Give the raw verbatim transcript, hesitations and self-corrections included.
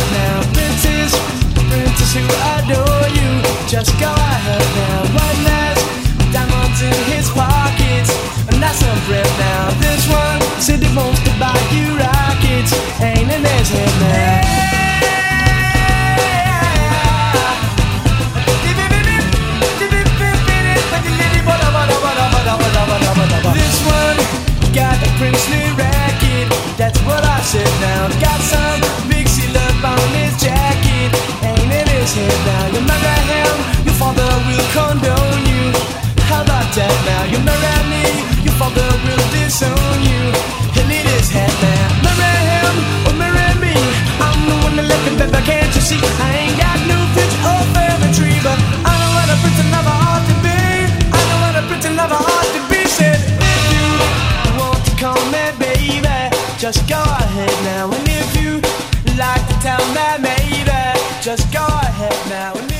now. Princess, princess who adore you, just go ahead now. One has diamonds in his pockets, and that's some bread now. This one said he wants to buy you rockets, ain't in his head now. This one got a princely racket, that's what I said now. Got some big seal up on his jacket, ain't in his head now. You marry him, your father will condone you. How about that now? You marry me, your father will disown you. He'll eat his head now. Marry him or marry me, I'm the one that let the pepper, can't you see? I ain't got no pitch or family tree, but I know what a prince lover ought to be. I know what a prince lover ought to be. Said if you want to call me baby, just go ahead now. And if you like to tell me maybe, just go ahead now. And